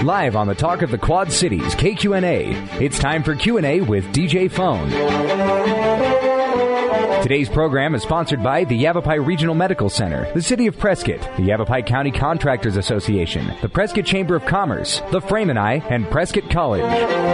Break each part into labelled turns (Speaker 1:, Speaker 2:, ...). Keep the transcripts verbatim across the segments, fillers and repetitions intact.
Speaker 1: Live on the Talk of the Quad Cities, K Q N A. It's time for Q and A with D J Phone. Today's program is sponsored by the Yavapai Regional Medical Center, the City of Prescott, the Yavapai County Contractors Association, the Prescott Chamber of Commerce, the Frame and I, and Prescott College.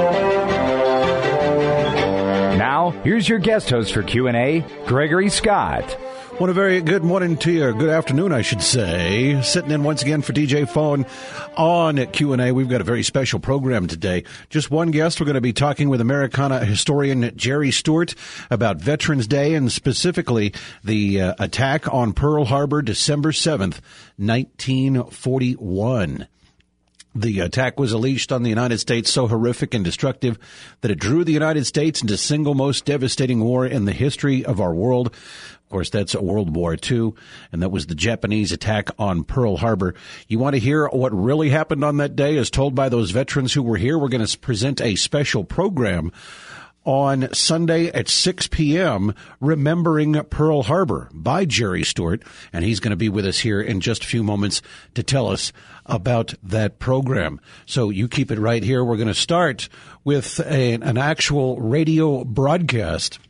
Speaker 1: Now, here's your guest host for Q and A, Gregory Scott.
Speaker 2: What a very good morning to you. Good afternoon, I should say. Sitting in once again for D J Phone on Q and A. We've got a very special program today. Just one guest. We're going to be talking with Americana historian Jerry Stewart about Veterans Day and specifically the uh, attack on Pearl Harbor, December seventh, nineteen forty-one. The attack was unleashed on the United States so horrific and destructive that it drew the United States into the single most devastating war in the history of our world. Of course, that's World War Two, and that was the Japanese attack on Pearl Harbor. You want to hear what really happened on that day as told by those veterans who were here? We're going to present a special program on Sunday at six p.m., Remembering Pearl Harbor by Jerry Stewart, and he's going to be with us here in just a few moments to tell us about that program. So you keep it right here. We're going to start with a, an actual radio broadcast.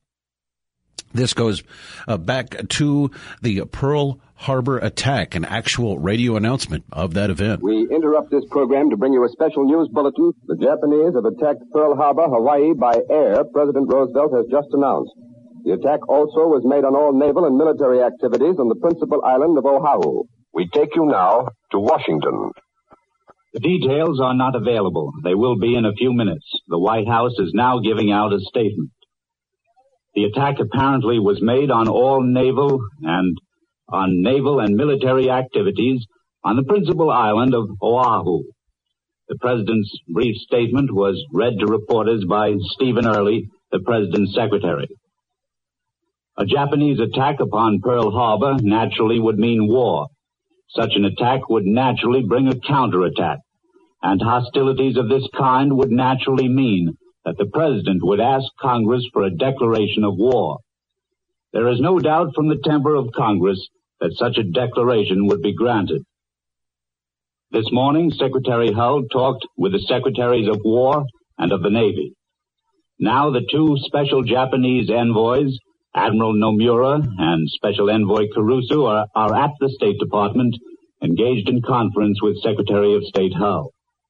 Speaker 2: This goes uh, back to the Pearl Harbor attack, an actual radio announcement of that event.
Speaker 3: We interrupt this program to bring you a special news bulletin. The Japanese have attacked Pearl Harbor, Hawaii, by air, President Roosevelt has just announced. The attack also was made on all naval and military activities on the principal island of Oahu. We take you now to Washington.
Speaker 4: The details are not available. They will be in a few minutes. The White House is now giving out a statement. The attack apparently was made on all naval and on naval and military activities on the principal island of Oahu. The President's brief statement was read to reporters by Stephen Early, the President's secretary. A Japanese attack upon Pearl Harbor naturally would mean war. Such an attack would naturally bring a counterattack, and hostilities of this kind would naturally mean that the President would ask Congress for a declaration of war. There is no doubt from the temper of Congress that such a declaration would be granted. This morning, Secretary Hull talked with the Secretaries of War and of the Navy. Now the two special Japanese envoys, Admiral Nomura and Special Envoy Caruso, are, are at the State Department, engaged in conference with Secretary of State Hull.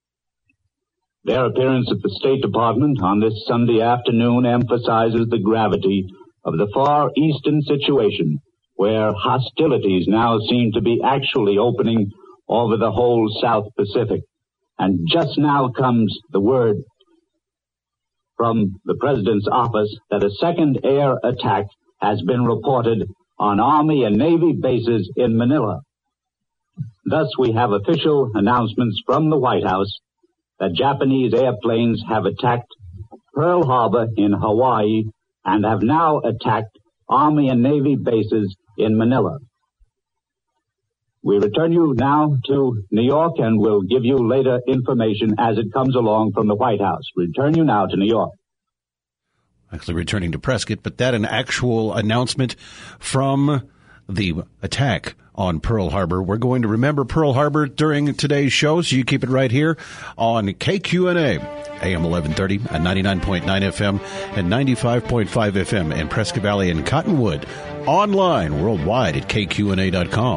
Speaker 4: Their appearance at the State Department on this Sunday afternoon emphasizes the gravity of the Far Eastern situation, where hostilities now seem to be actually opening over the whole South Pacific. And just now comes the word from the President's office that a second air attack has been reported on Army and Navy bases in Manila. Thus, we have official announcements from the White House that Japanese airplanes have attacked Pearl Harbor in Hawaii and have now attacked Army and Navy bases in Manila. We return you now to New York and we'll give you later information as it comes along from the White House. Return you now to New York.
Speaker 2: Actually returning to Prescott, but that an actual announcement from the attack on Pearl Harbor. We're going to remember Pearl Harbor during today's show, so you keep it right here on K Q N A, A M eleven thirty at ninety-nine point nine F M and ninety-five point five F M in Prescott Valley and Cottonwood. Online worldwide at K Q N A dot com.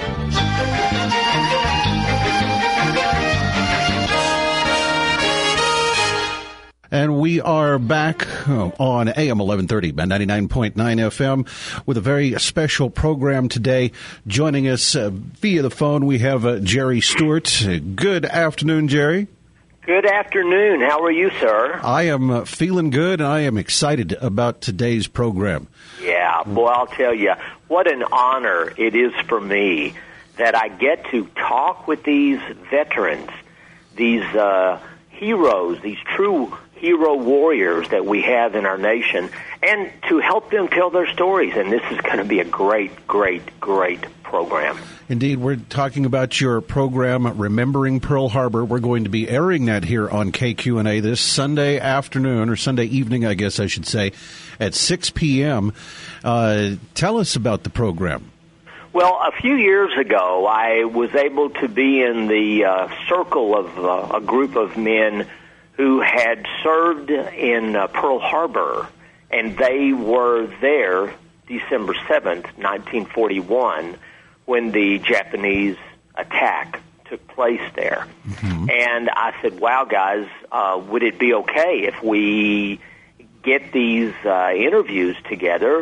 Speaker 2: And we are back on A M eleven thirty by ninety-nine point nine F M with a very special program today. Joining us uh, via the phone, we have uh, Jerry Stewart. Good afternoon, Jerry.
Speaker 5: Good afternoon. How are you, sir?
Speaker 2: I am uh, feeling good, and I am excited about today's program.
Speaker 5: Yeah, boy, I'll tell you, what an honor it is for me that I get to talk with these veterans, these uh, heroes, these true hero warriors that we have in our nation, and to help them tell their stories. And this is going to be a great, great, great program.
Speaker 2: Indeed, we're talking about your program, Remembering Pearl Harbor. We're going to be airing that here on K Q N A this Sunday afternoon, or Sunday evening, I guess I should say, at six p.m. Uh, tell us about the program.
Speaker 5: Well, a few years ago, I was able to be in the uh, circle of uh, a group of men who had served in uh, Pearl Harbor, and they were there December seventh, nineteen forty-one, when the Japanese attack took place there. Mm-hmm. And I said, wow, guys, uh, would it be okay if we get these uh, interviews together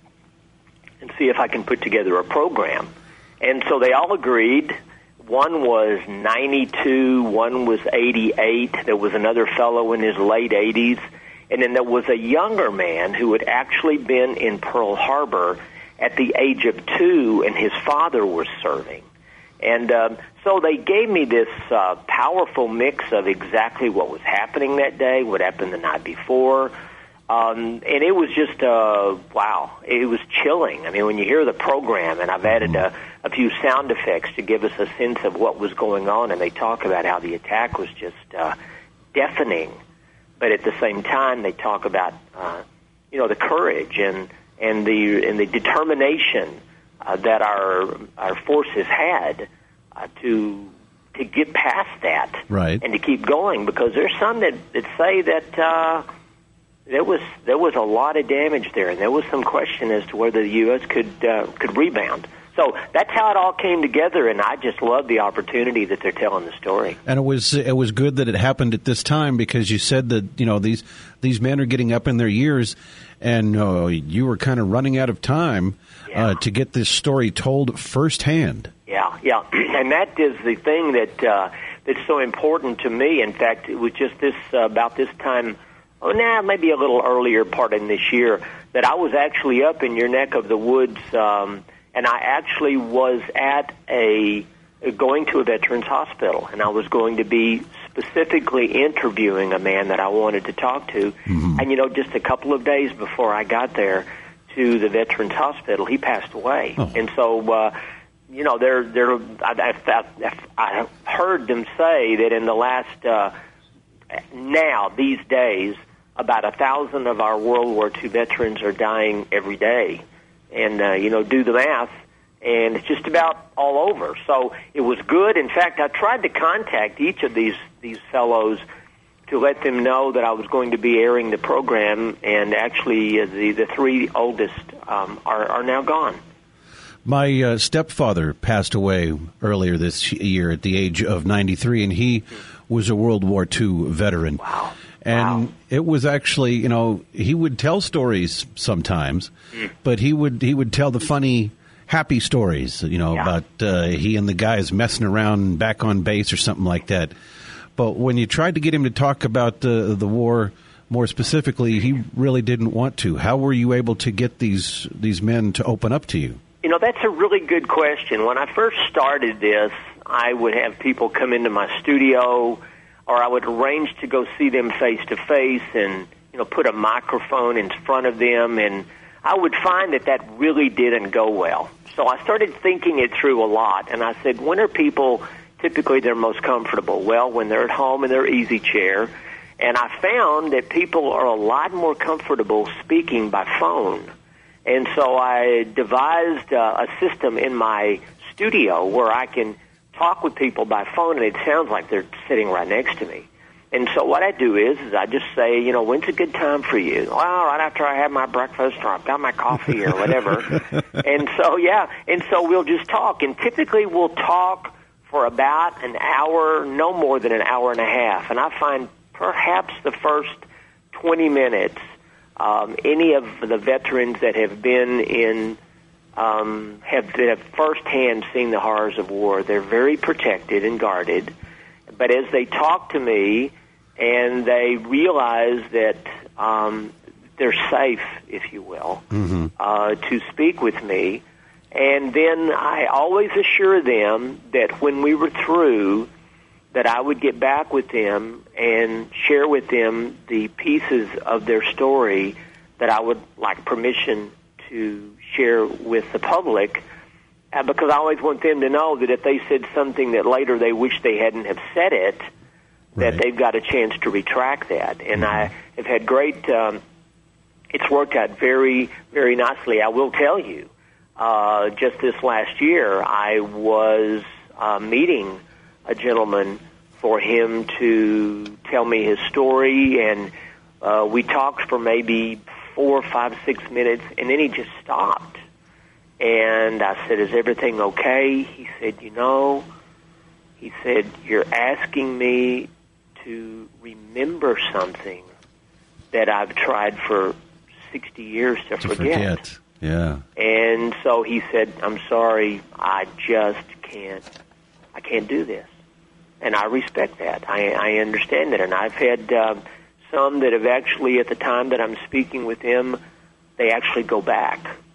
Speaker 5: and see if I can put together a program? And so they all agreed. One was ninety-two, one was eighty-eight, there was another fellow in his late eighties, and then there was a younger man who had actually been in Pearl Harbor at the age of two, and his father was serving. And um, so they gave me this uh, powerful mix of exactly what was happening that day, what happened the night before. Um, and it was just, uh, wow, it was chilling. I mean, when you hear the program, and I've added a, a few sound effects to give us a sense of what was going on, and they talk about how the attack was just uh, deafening. But at the same time, they talk about, uh, you know, the courage and, and the and the determination uh, that our our forces had uh, to to get past that,
Speaker 2: right,
Speaker 5: and to keep going. Because there's some that, that say that uh, there was there was a lot of damage there, and there was some question as to whether the U S could uh, could rebound. So that's how it all came together, and I just love the opportunity that they're telling the story.
Speaker 2: And it was it was good that it happened at this time, because you said that, you know, these these men are getting up in their years, and uh, you were kind of running out of time yeah. uh, to get this story told firsthand.
Speaker 5: Yeah, yeah, and that is the thing that uh, that's so important to me. In fact, it was just this uh, about this time, oh, nah, maybe a little earlier part in this year, that I was actually up in your neck of the woods. Um, And I actually was at a going to a veterans hospital, and I was going to be specifically interviewing a man that I wanted to talk to. Mm-hmm. And, you know, just a couple of days before I got there to the veterans hospital, he passed away. Oh. And so, uh, you know, they're, they're, I, I, I heard them say that in the last, uh, now, these days, about a thousand of our World War Two veterans are dying every day. And, uh, you know, do the math, and it's just about all over. So it was good. In fact, I tried to contact each of these, these fellows to let them know that I was going to be airing the program, and actually uh, the, the three oldest um, are, are now gone.
Speaker 2: My uh, stepfather passed away earlier this year at the age of ninety-three, and he was a World War Two veteran.
Speaker 5: Wow.
Speaker 2: And
Speaker 5: wow.
Speaker 2: it was actually, you know, he would tell stories sometimes, mm. but he would he would tell the funny, happy stories, you know, yeah. about uh, he and the guys messing around back on base or something like that. But when you tried to get him to talk about uh, the war more specifically, he really didn't want to. How were you able to get these these men to open up to you?
Speaker 5: You know, that's a really good question. When I first started this, I would have people come into my studio, or I would arrange to go see them face to face, and, you know, put a microphone in front of them, and I would find that that really didn't go well. So I started thinking it through a lot, and I said, when are people typically they're most comfortable? Well, when they're at home in their easy chair, and I found that people are a lot more comfortable speaking by phone. And so I devised uh, a system in my studio where I can talk with people by phone, and it sounds like they're sitting right next to me. And so what I do is, is I just say, you know, when's a good time for you? Well, right after I have my breakfast, or I've got my coffee, or whatever. And so, yeah, and so we'll just talk. And typically we'll talk for about an hour, no more than an hour and a half. And I find perhaps the first twenty minutes, um, any of the veterans that have been in Um, have, have firsthand seen the horrors of war. They're very protected and guarded. But as they talk to me and they realize that um, they're safe, if you will, mm-hmm. uh, to speak with me, and then I always assure them that when we were through, that I would get back with them and share with them the pieces of their story that I would like permission to share with the public, uh, because I always want them to know that if they said something that later they wish they hadn't have said it, that right. they've got a chance to retract that. And mm-hmm. I have had great, um, it's worked out very, very nicely. I will tell you, uh, just this last year, I was uh, meeting a gentleman for him to tell me his story, and uh, we talked for maybe four, five, six minutes, and then he just stopped. And I said, is everything okay? He said, you know, he said, you're asking me to remember something that I've tried for sixty years to,
Speaker 2: to
Speaker 5: forget.
Speaker 2: forget. Yeah.
Speaker 5: And so he said, I'm sorry, I just can't, I can't do this. And I respect that. I, I understand that. And I've had uh, some that have actually, at the time that I'm speaking with them, they actually go back.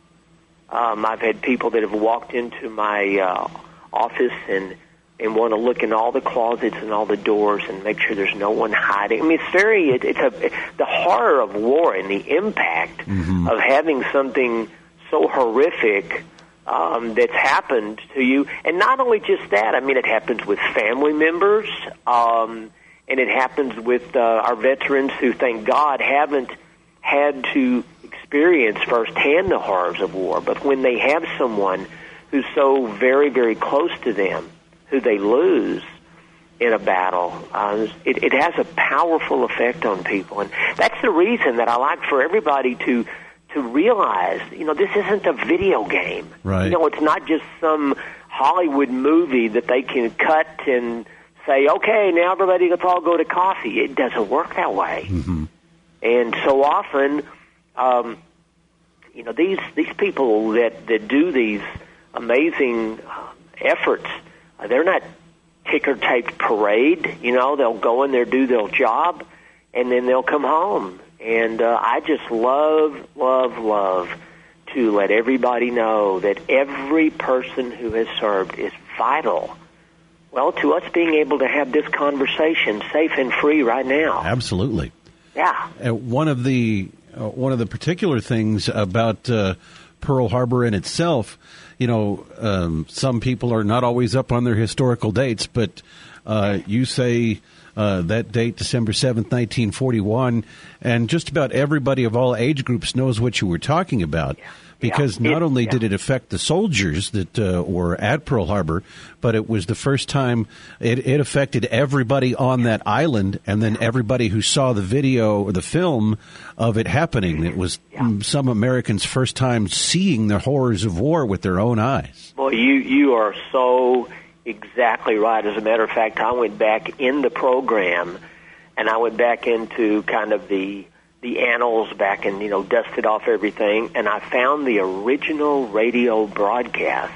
Speaker 5: Um, I've had people that have walked into my uh, office and, and want to look in all the closets and all the doors and make sure there's no one hiding. I mean, it's very, it, it's a, the horror of war and the impact mm-hmm. of having something so horrific Um, that's happened to you. And not only just that, I mean, it happens with family members, um, and it happens with uh, our veterans who, thank God, haven't had to experience firsthand the horrors of war. But when they have someone who's so very, very close to them, who they lose in a battle, uh, it, it has a powerful effect on people. And that's the reason that I like for everybody to to realize, you know, this isn't a video game.
Speaker 2: Right.
Speaker 5: You know, it's not just some Hollywood movie that they can cut and say, okay, now everybody, let's all go to coffee. It doesn't work that way.
Speaker 2: Mm-hmm.
Speaker 5: And so often, um, you know, these these people that, that do these amazing uh, efforts, uh, they're not ticker-taped parade. You know, they'll go in there, do their job, and then they'll come home. And uh, I just love, love, love to let everybody know that every person who has served is vital, well, to us being able to have this conversation safe and free right now.
Speaker 2: Absolutely.
Speaker 5: Yeah.
Speaker 2: Uh, one of the uh, one of the particular things about uh, Pearl Harbor in itself, you know, um, some people are not always up on their historical dates, but uh, you say uh, that date, December seventh, nineteen forty-one, and just about everybody of all age groups knows what you were talking about. Yeah. Because
Speaker 5: yeah.
Speaker 2: not
Speaker 5: it,
Speaker 2: only
Speaker 5: yeah.
Speaker 2: did it affect the soldiers that uh, were at Pearl Harbor, but it was the first time it, it affected everybody on that island, and then everybody who saw the video or the film of it happening. It was yeah. some Americans' first time seeing the horrors of war with their own eyes.
Speaker 5: Well, you, you are so exactly right. As a matter of fact, I went back in the program, and I went back into kind of the the annals back and, you know, dusted off everything, and I found the original radio broadcast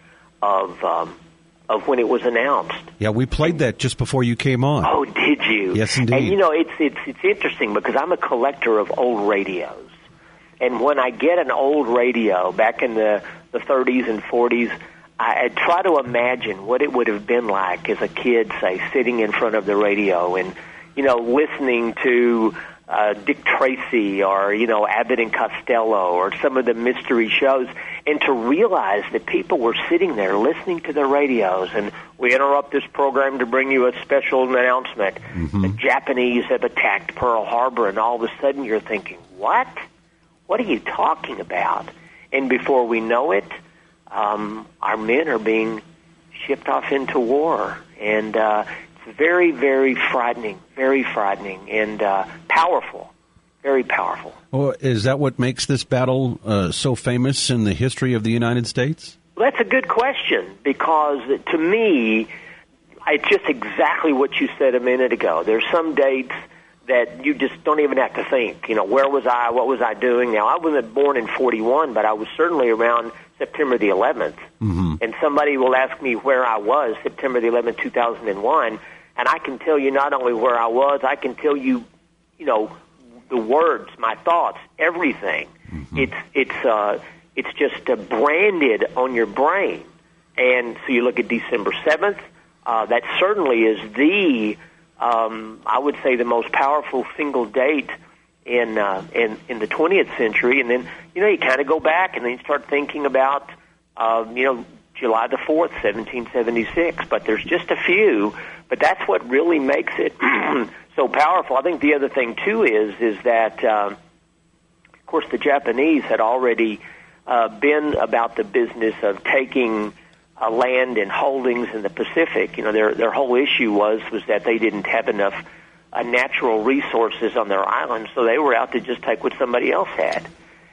Speaker 5: of um, of when it was announced.
Speaker 2: Yeah, we played that just before you came on.
Speaker 5: Oh, did you?
Speaker 2: Yes, indeed.
Speaker 5: And, you know, it's it's it's interesting because I'm a collector of old radios. And when I get an old radio back in the, the thirties and forties, I, I try to imagine what it would have been like as a kid, say, sitting in front of the radio and, you know, listening to Uh, Dick Tracy or, you know, Abbott and Costello or some of the mystery shows, and to realize that people were sitting there listening to their radios, and we interrupt this program to bring you a special announcement. Mm-hmm. The Japanese have attacked Pearl Harbor, and all of a sudden you're thinking, what? What are you talking about? And before we know it, um, our men are being shipped off into war, and uh very, very frightening, very frightening, and uh, powerful, very powerful.
Speaker 2: Well, is that what makes this battle uh, so famous in the history of the United States?
Speaker 5: Well, that's a good question, because to me, it's just exactly what you said a minute ago. There's some dates that you just don't even have to think. You know, where was I? What was I doing? Now, I wasn't born in forty-one, but I was certainly around September the eleventh. Mm-hmm. And somebody will ask me where I was September the eleventh, two thousand one, and I can tell you not only where I was, I can tell you, you know, the words, my thoughts, everything. Mm-hmm. It's it's uh, it's just uh, branded on your brain. And so you look at December seventh, uh, that certainly is the, um, I would say, the most powerful single date in uh, in in the twentieth century. And then, you know, you kind of go back and then you start thinking about, uh, you know, July the fourth, seventeen seventy-six. But there's just a few. But that's what really makes it so powerful. I think the other thing, too, is is that, um, of course, the Japanese had already uh, been about the business of taking uh, land and holdings in the Pacific. You know, their their whole issue was was that they didn't have enough uh, natural resources on their island, so they were out to just take what somebody else had.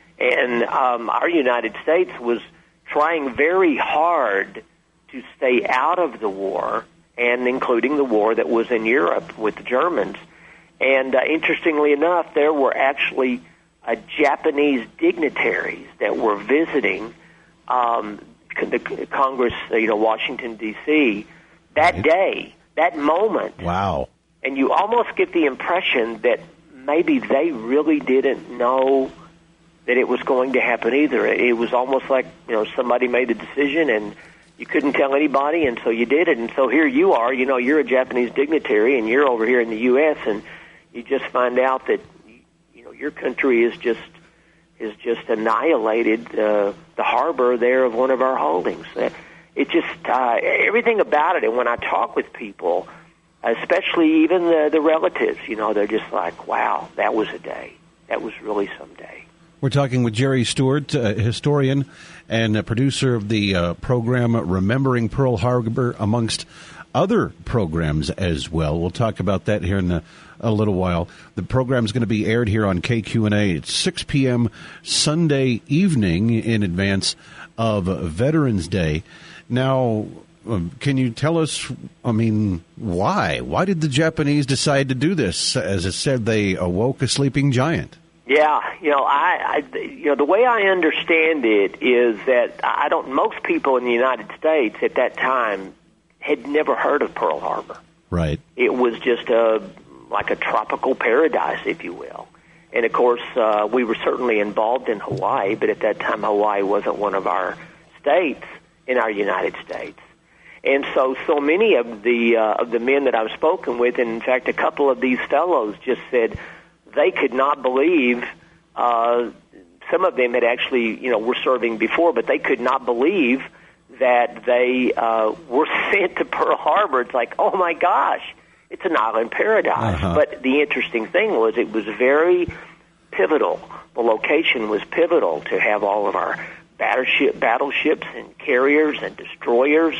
Speaker 5: And um, our United States was trying very hard to stay out of the war, and including the war that was in Europe with the Germans. And uh, interestingly enough, there were actually uh, Japanese dignitaries that were visiting um, the Congress, uh, you know, Washington, D C, that right. day, that moment.
Speaker 2: Wow.
Speaker 5: And you almost get the impression that maybe they really didn't know that it was going to happen either. It was almost like, you know, somebody made the decision and you couldn't tell anybody, and so you did it. And so here you are, you know, you're a Japanese dignitary, and you're over here in the U S, and you just find out that, you know, your country is just is just annihilated uh, the harbor there of one of our holdings. It just, uh, everything about it, and when I talk with people, especially even the, the relatives, you know, they're just like, wow, that was a day. That was really some day.
Speaker 2: We're talking with Jerry Stewart, a historian and a producer of the uh, program Remembering Pearl Harbor, amongst other programs as well. We'll talk about that here in a, a little while. The program is going to be aired here on K Q N A at six p.m. Sunday evening in advance of Veterans Day. Now, um, can you tell us, I mean, why? Why did the Japanese decide to do this? As it said, they awoke a sleeping giant.
Speaker 5: Yeah, you know, I, I, you know, the way I understand it is that I don't. Most people in the United States at that time had never heard of Pearl Harbor.
Speaker 2: Right.
Speaker 5: It was just a like a tropical paradise, if you will. And of course, uh, we were certainly involved in Hawaii, but at that time, Hawaii wasn't one of our states in our United States. And so, so many of the uh, of the men that I've spoken with, and in fact, a couple of these fellows just said they could not believe, uh, some of them had actually, you know, were serving before, but they could not believe that they uh, were sent to Pearl Harbor. It's like, oh my gosh, it's an island paradise. Uh-huh. But the interesting thing was it was very pivotal. The location was pivotal to have all of our battleship, battleships and carriers and destroyers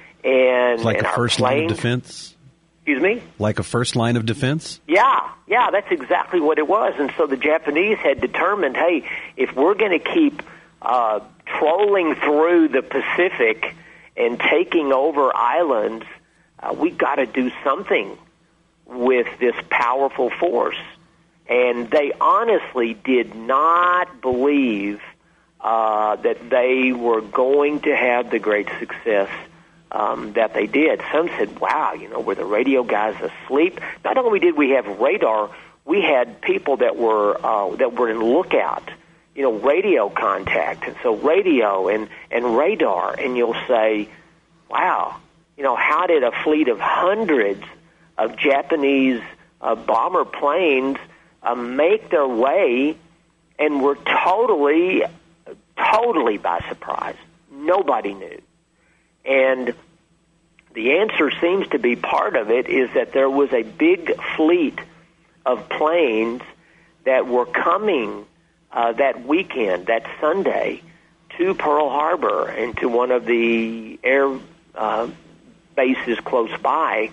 Speaker 5: and,
Speaker 2: it's like
Speaker 5: and
Speaker 2: a
Speaker 5: our
Speaker 2: first
Speaker 5: planes.
Speaker 2: line of defense?
Speaker 5: Excuse me?
Speaker 2: Like a first line of defense?
Speaker 5: Yeah, yeah, that's exactly what it was. And so the Japanese had determined, hey, if we're going to keep uh, trolling through the Pacific and taking over islands, uh, we got to do something with this powerful force. And they honestly did not believe uh, that they were going to have the great success Um, that they did. Some said, wow, you know, were the radio guys asleep? Not only did we have radar, we had people that were uh, that were in lookout, you know, radio contact. And so radio and, and radar, and you'll say, wow, you know, how did a fleet of hundreds of Japanese uh, bomber planes uh, make their way and were totally, totally by surprise? Nobody knew. And the answer seems to be part of it is that there was a big fleet of planes that were coming uh, that weekend, that Sunday, to Pearl Harbor and to one of the air uh, bases close by.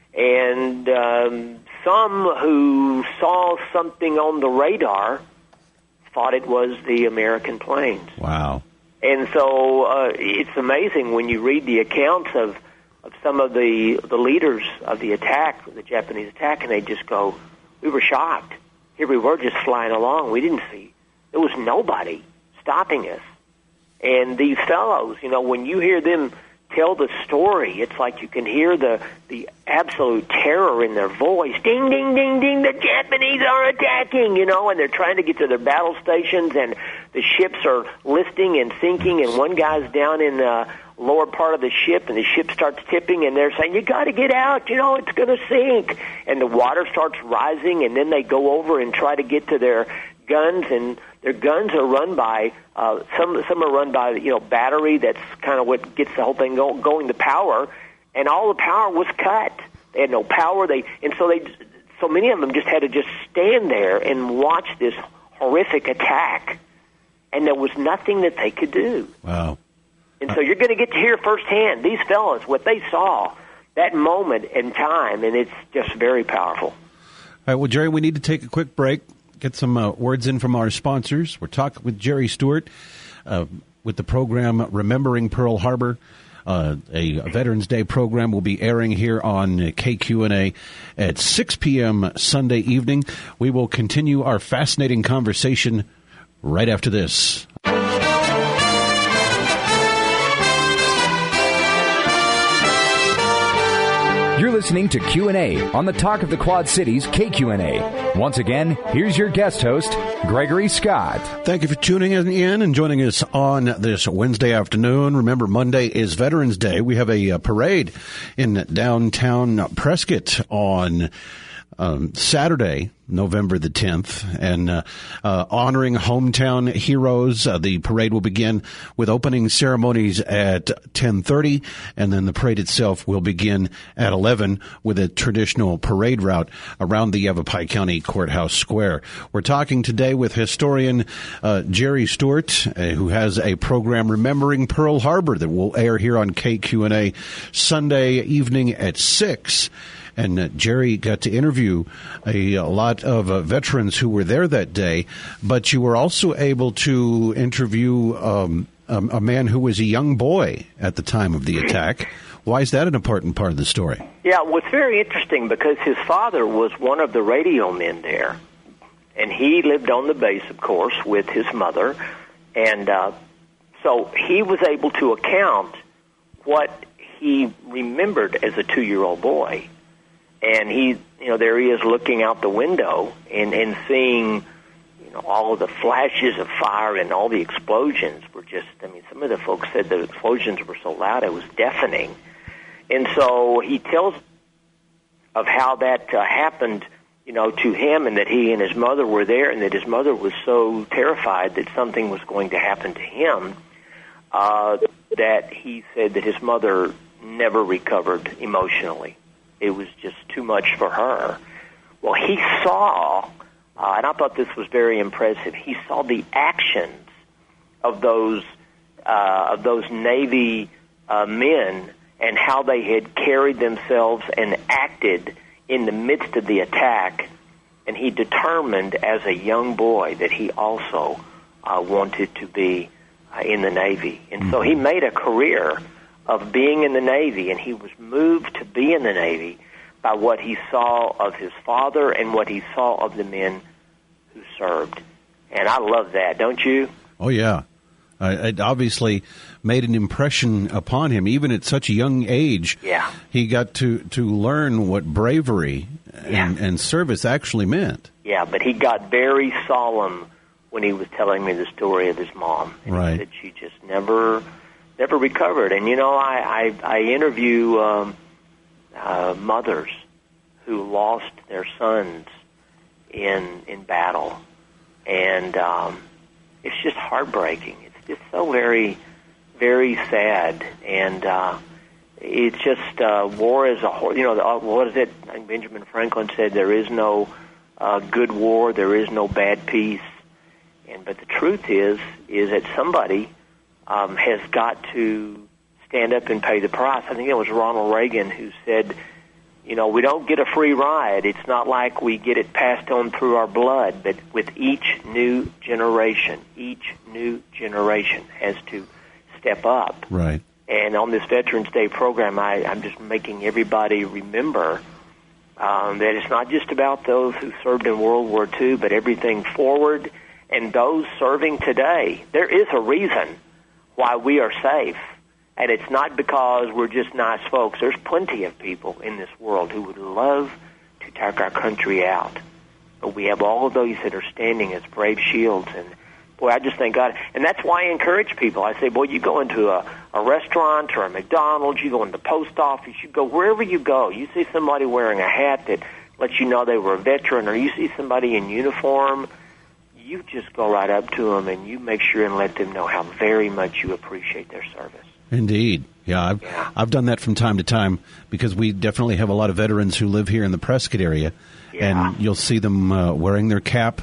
Speaker 5: And um, some who saw something on the radar thought it was the American planes.
Speaker 2: Wow.
Speaker 5: And so uh, it's amazing when you read the accounts of, of some of the the leaders of the attack, the Japanese attack, and they just go, we were shocked. Here we were just flying along. We didn't see. There was nobody stopping us. And these fellows, you know, when you hear them tell the story, it's like you can hear the, the absolute terror in their voice. Ding, ding, ding, ding, the Japanese are attacking, you know, and they're trying to get to their battle stations, and the ships are listing and sinking, and one guy's down in the lower part of the ship, and the ship starts tipping, and they're saying, you got to get out, you know, it's going to sink. And the water starts rising, and then they go over and try to get to their guns, and their guns are run by, uh, some some are run by, you know, battery. That's kind of what gets the whole thing go, going to power, and all the power was cut. They had no power. They and so they, so many of them just had to just stand there and watch this horrific attack. and there was nothing that they could do.
Speaker 2: Wow.
Speaker 5: And so you're going to get to hear firsthand these fellas, what they saw, that moment in time, and it's just very powerful.
Speaker 2: All right, well, Jerry, we need to take a quick break, get some uh, words in from our sponsors. We're talking with Jerry Stewart uh, with the program Remembering Pearl Harbor. Uh, a, a Veterans Day program will be airing here on K Q N A at six p.m. Sunday evening. We will continue our fascinating conversation right after this.
Speaker 1: You're listening to Q and A on the Talk of the Quad Cities K Q N A. Once again, here's your guest host, Gregory Scott.
Speaker 2: Thank you for tuning in and joining us on this Wednesday afternoon. Remember, Monday is Veterans Day. We have a, a parade in downtown Prescott on um, Saturday, November the tenth, and uh, uh, honoring hometown heroes. Uh, the parade will begin with opening ceremonies at ten thirty, and then the parade itself will begin at eleven with a traditional parade route around the Yavapai County Courthouse Square. We're talking today with historian uh, Jerry Stewart, uh, who has a program Remembering Pearl Harbor that will air here on K Q N A Sunday evening at six. And uh, Jerry got to interview a, a lot of uh, veterans who were there that day, but you were also able to interview um, a, a man who was a young boy at the time of the attack. Why is that an important part of the story?
Speaker 5: Yeah, well, it's very interesting because his father was one of the radio men there, and he lived on the base, of course, with his mother, and uh, so he was able to account what he remembered as a two-year-old boy. And he, you know, there he is looking out the window and, and seeing, you know, all of the flashes of fire and all the explosions were just, I mean, some of the folks said the explosions were so loud it was deafening. And so he tells of how that uh, happened, you know, to him, and that he and his mother were there, and that his mother was so terrified that something was going to happen to him uh, that he said that his mother never recovered emotionally. It was just too much for her. Well, he saw, uh, and I thought this was very impressive, he saw the actions of those uh, of those Navy uh, men and how they had carried themselves and acted in the midst of the attack. And he determined as a young boy that he also uh, wanted to be uh, in the Navy. And so he made a career of being in the Navy, and he was moved to be in the Navy by what he saw of his father and what he saw of the men who served. And I love that, don't you?
Speaker 2: Oh, yeah. Uh, it obviously made an impression upon him, even at such a young age.
Speaker 5: Yeah.
Speaker 2: He got to, to learn what bravery and,
Speaker 5: yeah.
Speaker 2: and service actually meant.
Speaker 5: Yeah, but he got very solemn when he was telling me the story of his mom. And
Speaker 2: right.
Speaker 5: He said she just never... never recovered. And, you know, I, I, I interview um, uh, mothers who lost their sons in in battle. And um, it's just heartbreaking. It's just so very, very sad. And uh, it's just uh, war is a, you know, the, what is it? I think Benjamin Franklin said there is no uh, good war, there is no bad peace. And but the truth is, is that somebody Um, has got to stand up and pay the price. I think it was Ronald Reagan who said, you know, we don't get a free ride. It's not like we get it passed on through our blood, but with each new generation, each new generation has to step up.
Speaker 2: Right.
Speaker 5: And on this Veterans Day program, I, I'm just making everybody remember um, that it's not just about those who served in World War Two, but everything forward and those serving today. There is a reason why we are safe, and it's not because we're just nice folks. There's plenty of people in this world who would love to take our country out, but we have all of those that are standing as brave shields, and boy, I just thank God. And that's why I encourage people. I say, boy, you go into a, a restaurant or a McDonald's, you go into the post office, you go wherever you go, you see somebody wearing a hat that lets you know they were a veteran, or you see somebody in uniform, you just go right up to them and you make sure and let them know how very much you appreciate their service.
Speaker 2: Indeed. Yeah, I've,
Speaker 5: yeah.
Speaker 2: I've done that from time to time because we definitely have a lot of veterans who live here in the Prescott area.
Speaker 5: Yeah.
Speaker 2: And you'll see them uh, wearing their cap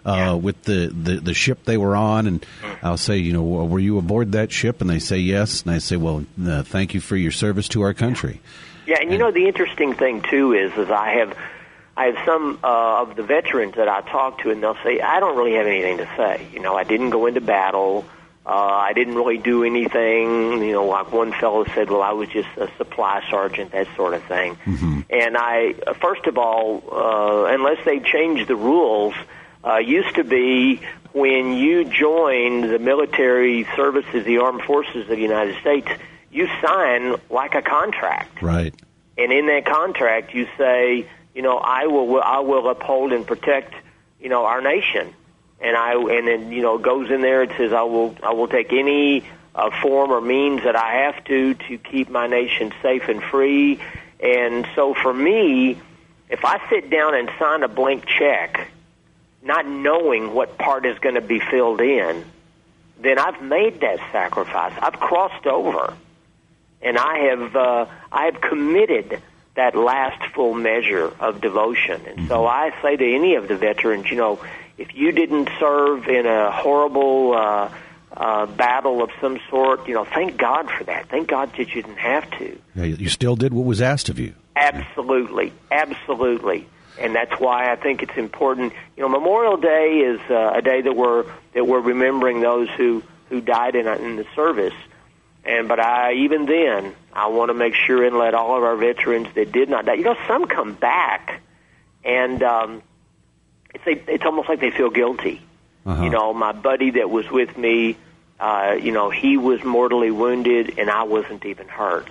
Speaker 2: uh,
Speaker 5: yeah.
Speaker 2: with the, the, the ship they were on, and I'll say, you know, were you aboard that ship? And they say yes, and I say, well, uh, thank you for your service to our country.
Speaker 5: Yeah, and you know, the interesting thing, too, is, is I have I have some uh, of the veterans that I talk to, and they'll say, I don't really have anything to say. You know, I didn't go into battle. Uh, I didn't really do anything. You know, like one fellow said, well, I was just a supply sergeant, that sort of thing. Mm-hmm. And I, first of all, uh, unless they changed the rules, uh, used to be when you joined the military services, the armed forces of the United States, you sign like a contract.
Speaker 2: Right.
Speaker 5: And in that contract, you say, you know, I will I will uphold and protect, you know, our nation, and I and then you know it goes in there. It says I will I will take any uh, form or means that I have to to keep my nation safe and free. And so for me, if I sit down and sign a blank check, not knowing what part is going to be filled in, then I've made that sacrifice. I've crossed over, and I have uh, I have committed that last full measure of devotion. And so I say to any of the veterans, you know, if you didn't serve in a horrible uh, uh, battle of some sort, you know, thank God for that. Thank God that you didn't have to.
Speaker 2: Yeah, you still did what was asked of you.
Speaker 5: Absolutely, absolutely. And that's why I think it's important. You know, Memorial Day is uh, a day that we're that we're remembering those who, who died in, in the service. And but I even then I want to make sure and let all of our veterans that did not die. You know, some come back, and um, it's a, it's almost like they feel guilty. Uh-huh. You know, my buddy that was with me, uh, you know, he was mortally wounded, and I wasn't even hurt.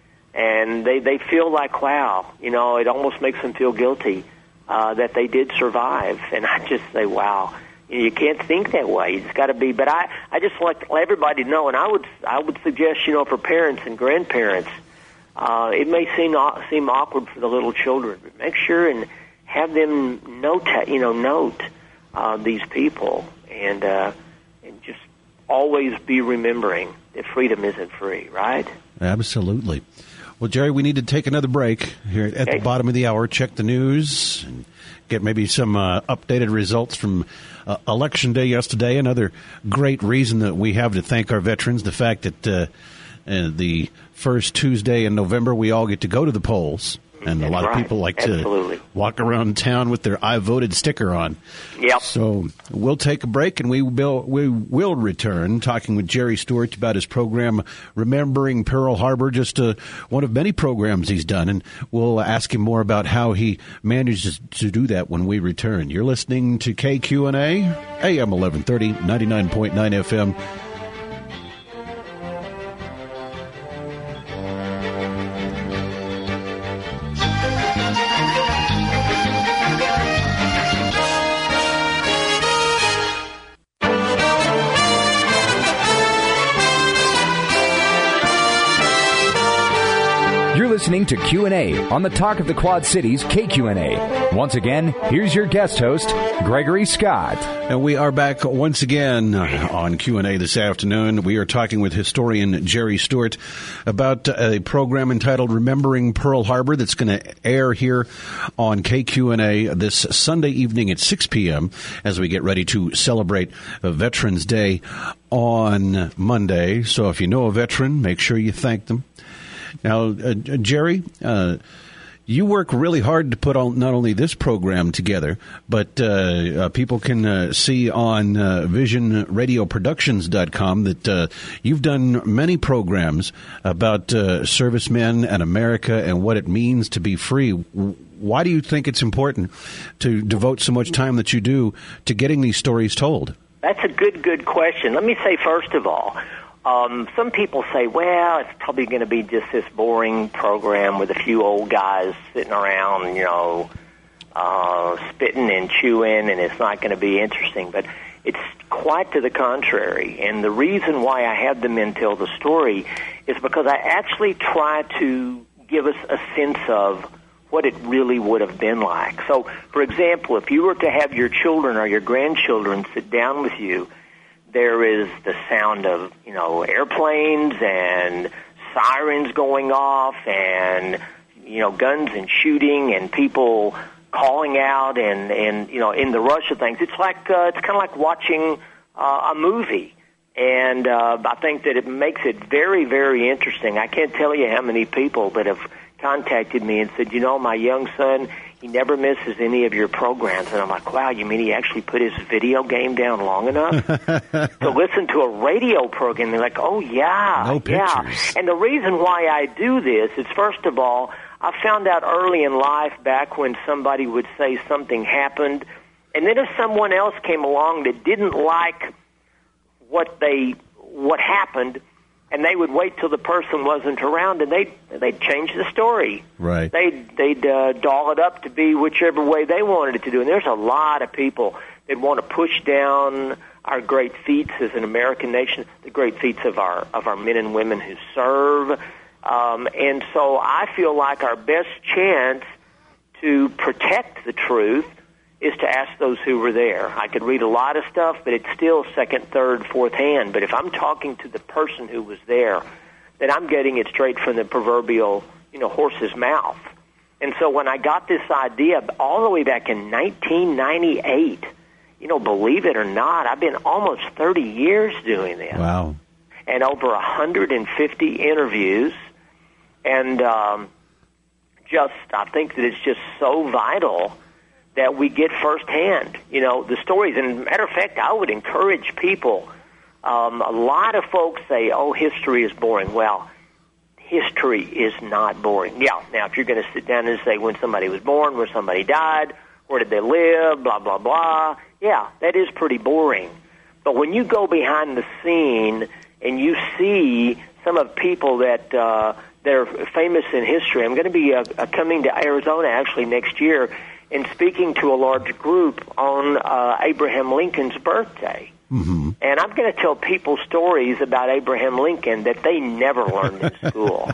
Speaker 5: And they they feel like, wow, you know, it almost makes them feel guilty uh, that they did survive. And I just say, wow. You can't think that way. It's got to be. But I, I just like to let everybody know, and I would, I would suggest, you know, for parents and grandparents, uh, it may seem seem awkward for the little children, but make sure and have them note, you know, note uh, these people, and uh, and just always be remembering that freedom isn't free, right?
Speaker 2: Absolutely. Well, Jerry, we need to take another break here at okay. the bottom of the hour. Check the news and get maybe some uh, updated results from uh, Election Day yesterday. Another great reason that we have to thank our veterans, the fact that uh, uh, the first Tuesday in November we all get to go to the polls. And
Speaker 5: That's
Speaker 2: a lot
Speaker 5: right.
Speaker 2: of people like
Speaker 5: Absolutely.
Speaker 2: to walk around town with their I voted sticker on.
Speaker 5: Yep.
Speaker 2: So we'll take a break, and we will, we will return talking with Jerry Stewart about his program, Remembering Pearl Harbor, just uh, one of many programs he's done. And we'll ask him more about how he manages to do that when we return. You're listening to K Q N A, A M eleven thirty, ninety-nine point nine F M.
Speaker 1: Listening to Q and A on the Talk of the Quad Cities K Q N A. Once again, here's your guest host, Gregory Scott.
Speaker 2: And we are back once again on Q and A this afternoon. We are talking with historian Jerry Stewart about a program entitled Remembering Pearl Harbor that's going to air here on K Q N A this Sunday evening at six p.m. as we get ready to celebrate Veterans Day on Monday. So if you know a veteran, make sure you thank them. Now, uh, Jerry, uh, you work really hard to put on not only this program together, but uh, uh, people can uh, see on uh, vision radio productions dot com that uh, you've done many programs about uh, servicemen and America and what it means to be free. Why do you think it's important to devote so much time that you do to getting these stories told?
Speaker 5: That's a good, good question. Let me say, first of all, Um, some people say, well, it's probably going to be just this boring program with a few old guys sitting around, you know, uh, spitting and chewing, and it's not going to be interesting. But it's quite to the contrary. And the reason why I have them in tell the story is because I actually try to give us a sense of what it really would have been like. So, for example, if you were to have your children or your grandchildren sit down with you, there is the sound of, you know, airplanes and sirens going off and, you know, guns and shooting and people calling out and, and you know, in the rush of things. It's like uh, it's kind of like watching uh, a movie. And uh, I think that it makes it very, very interesting. I can't tell you how many people that have contacted me and said, you know, my young son, he never misses any of your programs. And I'm like, wow, you mean he actually put his video game down long enough to listen to a radio program? They're like, oh, yeah,
Speaker 2: no pictures.
Speaker 5: yeah. And the reason why I do this is, first of all, I found out early in life, back when somebody would say something happened, and then if someone else came along that didn't like what they what happened, and they would wait till the person wasn't around, and they'd, they'd change the story.
Speaker 2: Right.
Speaker 5: They'd, they'd uh, doll it up to be whichever way they wanted it to do. And there's a lot of people that want to push down our great feats as an American nation, the great feats of our of our men and women who serve. Um, and so I feel like our best chance to protect the truth is to ask those who were there. I could read a lot of stuff, but it's still second, third, fourth hand. But if I'm talking to the person who was there, then I'm getting it straight from the proverbial, you know, horse's mouth. And so when I got this idea all the way back in nineteen ninety-eight, you know, believe it or not, I've been almost thirty years doing this.
Speaker 2: Wow.
Speaker 5: And over one hundred fifty interviews. And um, just, I think that it's just so vital that we get firsthand, you know, the stories. And matter of fact, I would encourage people. Um, a lot of folks say, oh, history is boring. Well, history is not boring. Yeah, now, if you're going to sit down and say when somebody was born, where somebody died, where did they live, blah, blah, blah, yeah, that is pretty boring. But when you go behind the scene and you see some of the people that uh, that are famous in history, I'm going to be uh, coming to Arizona actually next year and speaking to a large group on uh, Abraham Lincoln's birthday.
Speaker 2: Mm-hmm.
Speaker 5: And I'm going to tell people stories about Abraham Lincoln that they never learned in school.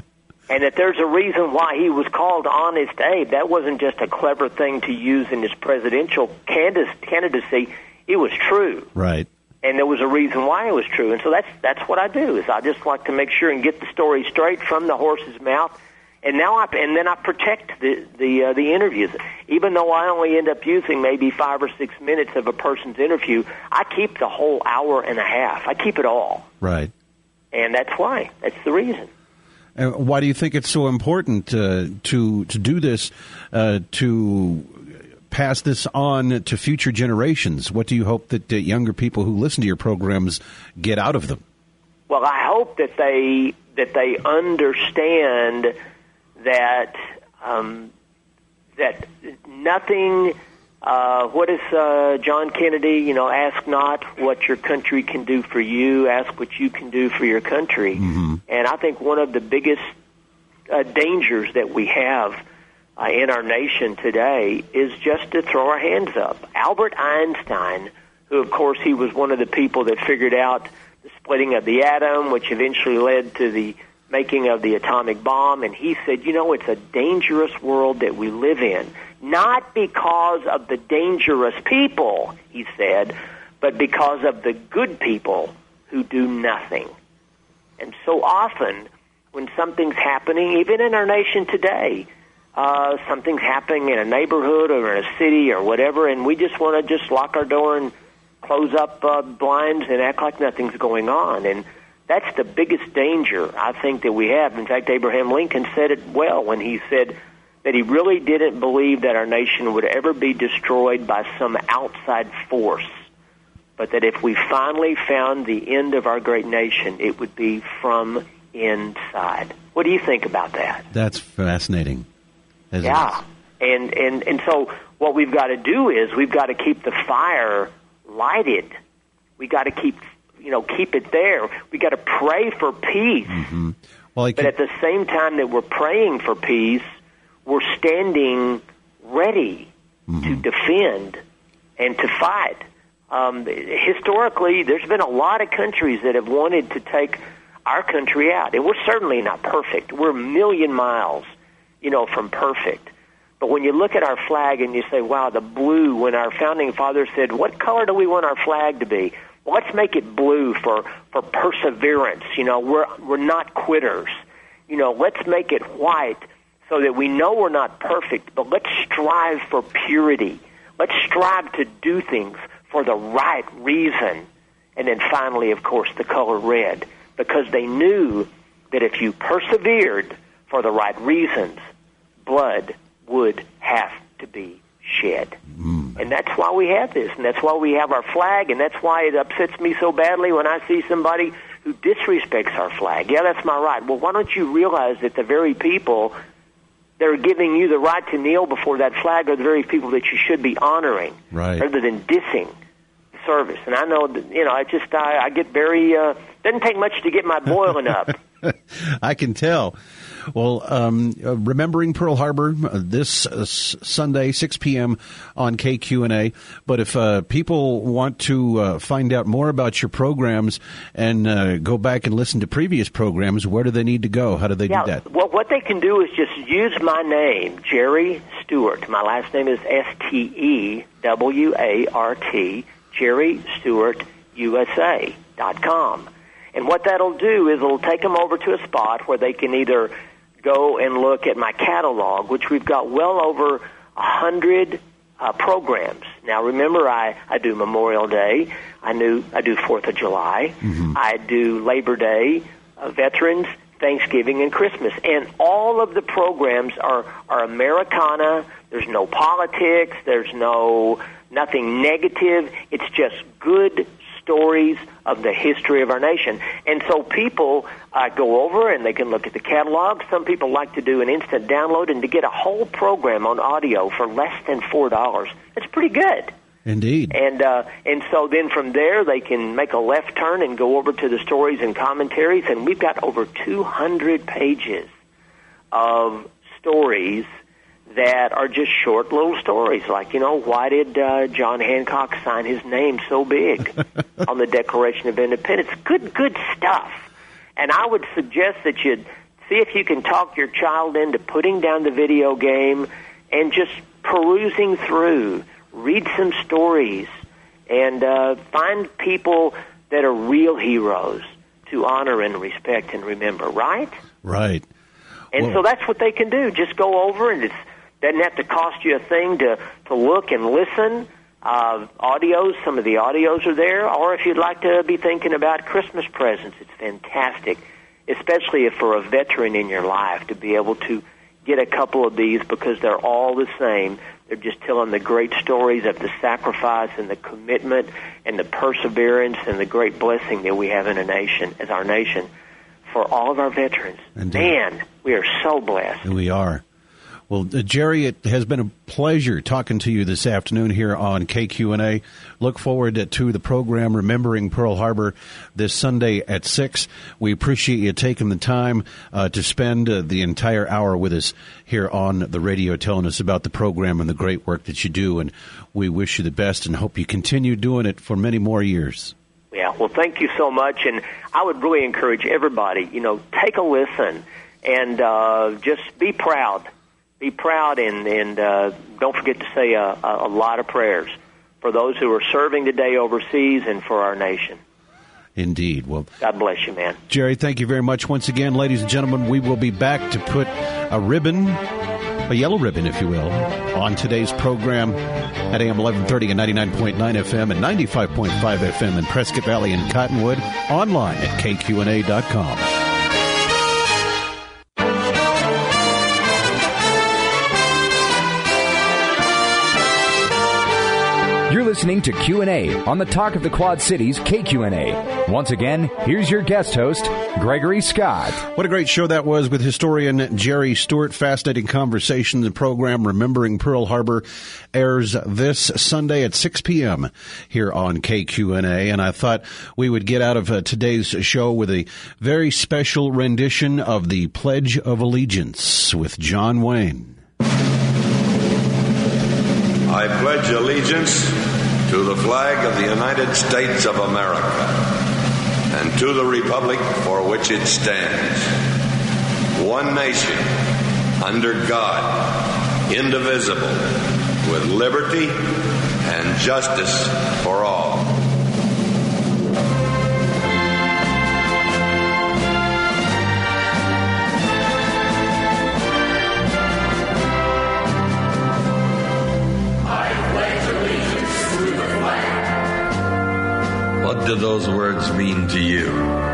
Speaker 5: And that there's a reason why he was called Honest Abe. That wasn't just a clever thing to use in his presidential candidacy. It was true.
Speaker 2: Right.
Speaker 5: And there was a reason why it was true. And so that's that's what I do, is I just like to make sure and get the story straight from the horse's mouth. And now I and then I protect the the uh, the interviews. Even though I only end up using maybe five or six minutes of a person's interview, I keep the whole hour and a half. I keep it all.
Speaker 2: Right.
Speaker 5: And that's why. That's the reason.
Speaker 2: Uh, why do you think it's so important uh, to to do this, uh, to pass this on to future generations? What do you hope that uh, younger people who listen to your programs get out of them?
Speaker 5: Well, I hope that they that they understand that um, that nothing. Uh, what is uh, John Kennedy? You know, ask not what your country can do for you. Ask what you can do for your country.
Speaker 2: Mm-hmm.
Speaker 5: And I think one of the biggest uh, dangers that we have uh, in our nation today is just to throw our hands up. Albert Einstein, who of course he was one of the people that figured out the splitting of the atom, which eventually led to the making of the atomic bomb, and he said, you know, it's a dangerous world that we live in, not because of the dangerous people, he said, but because of the good people who do nothing. And so often, when something's happening, even in our nation today, uh, something's happening in a neighborhood or in a city or whatever, and we just want to just lock our door and close up uh, blinds and act like nothing's going on. And that's the biggest danger, I think, that we have. In fact, Abraham Lincoln said it well when he said that he really didn't believe that our nation would ever be destroyed by some outside force, but that if we finally found the end of our great nation, it would be from inside. What do you think about that?
Speaker 2: That's fascinating.
Speaker 5: Yeah. And, and, and so what we've got to do is we've got to keep the fire lighted. We've got to keep You know, keep it there. We got to pray for peace.
Speaker 2: Mm-hmm. Well, I
Speaker 5: but at the same time that we're praying for peace, we're standing ready mm-hmm. to defend and to fight. Um, historically, there's been a lot of countries that have wanted to take our country out, and we're certainly not perfect. We're a million miles, you know, from perfect. But when you look at our flag and you say, wow, the blue, when our founding fathers said, what color do we want our flag to be? Let's make it blue for, for perseverance. You know, we're we're not quitters. You know, let's make it white so that we know we're not perfect, but let's strive for purity. Let's strive to do things for the right reason. And then finally, of course, the color red, because they knew that if you persevered for the right reasons, blood would have to be shed. Mm. And that's why we have this, and that's why we have our flag, and that's why it upsets me so badly when I see somebody who disrespects our flag. Yeah, that's my right. Well, why don't you realize that the very people that are giving you the right to kneel before that flag are the very people that you should be honoring,
Speaker 2: right,
Speaker 5: rather than dissing the service. And I know, that, you know, I just, I, I get very, uh, doesn't take much to get my boiling up.
Speaker 2: I can tell. Well, um, uh, Remembering Pearl Harbor uh, this uh, s- Sunday, six p.m. on K Q N A. But if uh, people want to uh, find out more about your programs and uh, go back and listen to previous programs, where do they need to go? How do they
Speaker 5: yeah,
Speaker 2: do that?
Speaker 5: Well, what they can do is just use my name, Jerry Stewart. My last name is S T E W A R T, Jerry Stewart U S A dot com. And what that'll do is it'll take them over to a spot where they can either go and look at my catalog, which we've got well over a hundred uh, programs. Now, remember, I, I do Memorial Day, I do I do Fourth of July, mm-hmm. I do Labor Day, uh, Veterans, Thanksgiving, and Christmas, and all of the programs are are Americana. There's no politics. There's no nothing negative. It's just good stories of the history of our nation. And so people uh, go over and they can look at the catalog. Some people like to do an instant download, and to get a whole program on audio for less than four dollars, it's pretty good.
Speaker 2: Indeed.
Speaker 5: And uh, and so then from there they can make a left turn and go over to the stories and commentaries, and we've got over two hundred pages of stories that are just short little stories, like, you know, why did uh, John Hancock sign his name so big on the Declaration of Independence? Good, good stuff. And I would suggest that you see if you can talk your child into putting down the video game and just perusing through, read some stories, and uh, find people that are real heroes to honor and respect and remember, right?
Speaker 2: Right.
Speaker 5: And well, so that's what they can do. Just go over, and it's doesn't have to cost you a thing to, to look and listen. Uh, audios, some of the audios are there. Or if you'd like to be thinking about Christmas presents, it's fantastic, especially if for a veteran in your life, to be able to get a couple of these, because they're all the same. They're just telling the great stories of the sacrifice and the commitment and the perseverance and the great blessing that we have in a nation, as our nation, for all of our veterans.
Speaker 2: Indeed.
Speaker 5: Man, we are so blessed.
Speaker 2: We are. Well, uh, Jerry, it has been a pleasure talking to you this afternoon here on K Q N A. Look forward to the program Remembering Pearl Harbor this Sunday at six. We appreciate you taking the time uh, to spend uh, the entire hour with us here on the radio, telling us about the program and the great work that you do. And we wish you the best and hope you continue doing it for many more years.
Speaker 5: Yeah, well, thank you so much. And I would really encourage everybody, you know, take a listen and uh, just be proud. Be proud, and, and uh, don't forget to say a, a lot of prayers for those who are serving today overseas and for our nation.
Speaker 2: Indeed. Well,
Speaker 5: God bless you, man.
Speaker 2: Jerry, thank you very much once again. Ladies and gentlemen, we will be back to put a ribbon, a yellow ribbon, if you will, on today's program at A M eleven thirty and ninety-nine point nine F M and ninety-five point five F M in Prescott Valley and Cottonwood, online at K Q N A dot com.
Speaker 1: You're listening to Q and A on the Talk of the Quad Cities, K Q N A. Once again, here's your guest host, Gregory Scott.
Speaker 2: What a great show that was with historian Jerry Stewart. Fascinating conversation. The program Remembering Pearl Harbor airs this Sunday at six p.m. here on K Q N A. And I thought we would get out of uh, today's show with a very special rendition of the Pledge of Allegiance with John Wayne.
Speaker 6: I pledge allegiance to the flag of the United States of America and to the republic for which it stands, one nation, under God, indivisible, with liberty and justice for all. mean to you?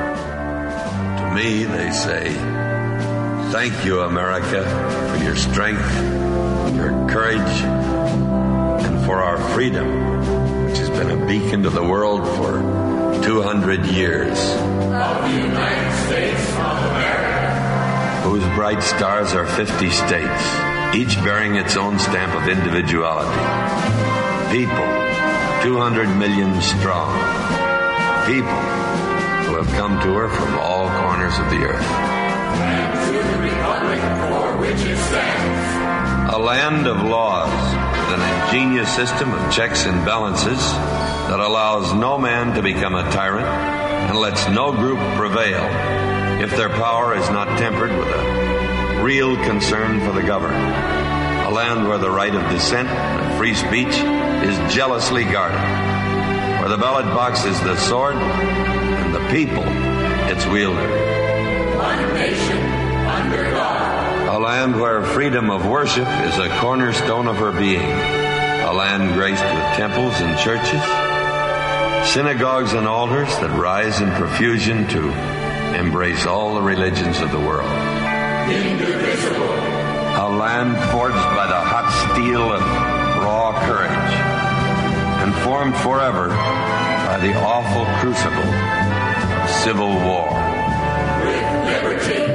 Speaker 6: To me, they say, thank you, America, for your strength, your courage, and for our freedom, which has been a beacon to the world for two hundred years.
Speaker 7: Of the United States of America,
Speaker 6: whose bright stars are fifty states, each bearing its own stamp of individuality. People, two hundred million strong. People who have come to her from all corners of the earth.
Speaker 7: And to the republic for which it stands.
Speaker 6: A land of laws with an ingenious system of checks and balances that allows no man to become a tyrant and lets no group prevail if their power is not tempered with a real concern for the governed. A land where the right of dissent and free speech is jealously guarded, where the ballot box is the sword and the people its wielder.
Speaker 7: One nation under God.
Speaker 6: A land where freedom of worship is a cornerstone of her being. A land graced with temples and churches, synagogues and altars that rise in profusion to embrace all the religions of the world.
Speaker 7: Indivisible.
Speaker 6: A land forged by the hot steel of raw courage and formed forever by the awful crucible of civil war.
Speaker 7: With liberty.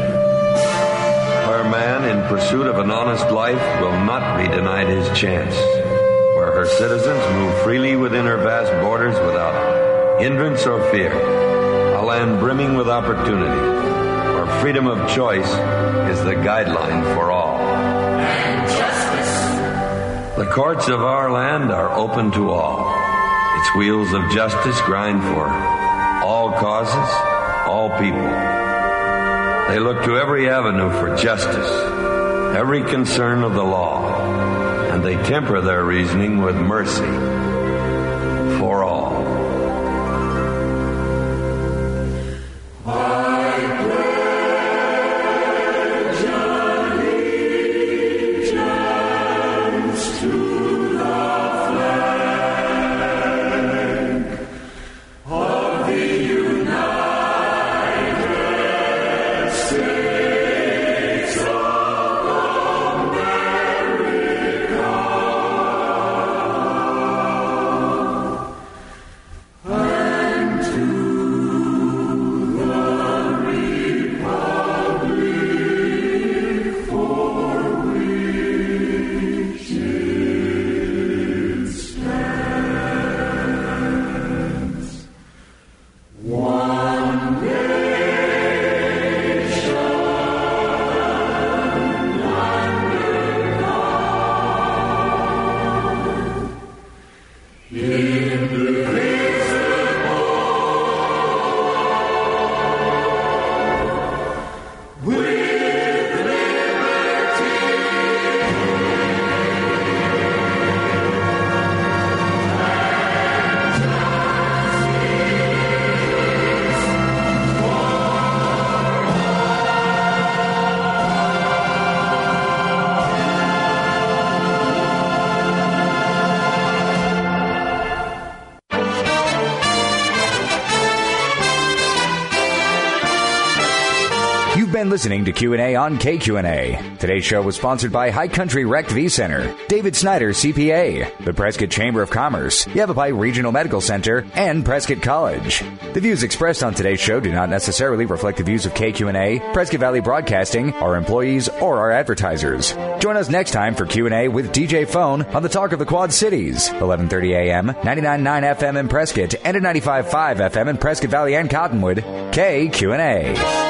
Speaker 6: Where man in pursuit of an honest life will not be denied his chance. Where her citizens move freely within her vast borders without hindrance or fear. A land brimming with opportunity, where freedom of choice is the guideline for all.
Speaker 7: And justice.
Speaker 6: The courts of our land are open to all. Its wheels of justice grind for all causes, all people. They look to every avenue for justice, every concern of the law, and they temper their reasoning with mercy for all.
Speaker 1: Listening to Q and A on K Q N A. Today's show was sponsored by High Country Rec V Center, David Snyder C P A, the Prescott Chamber of Commerce, Yavapai Regional Medical Center, and Prescott College. The views expressed on today's show do not necessarily reflect the views of K Q N A, Prescott Valley Broadcasting, our employees, or our advertisers. Join us next time for Q and A with D J Phone on the Talk of the Quad Cities, eleven thirty a.m., ninety-nine point nine F M in Prescott, and at ninety-five point five F M in Prescott Valley and Cottonwood. K Q and A.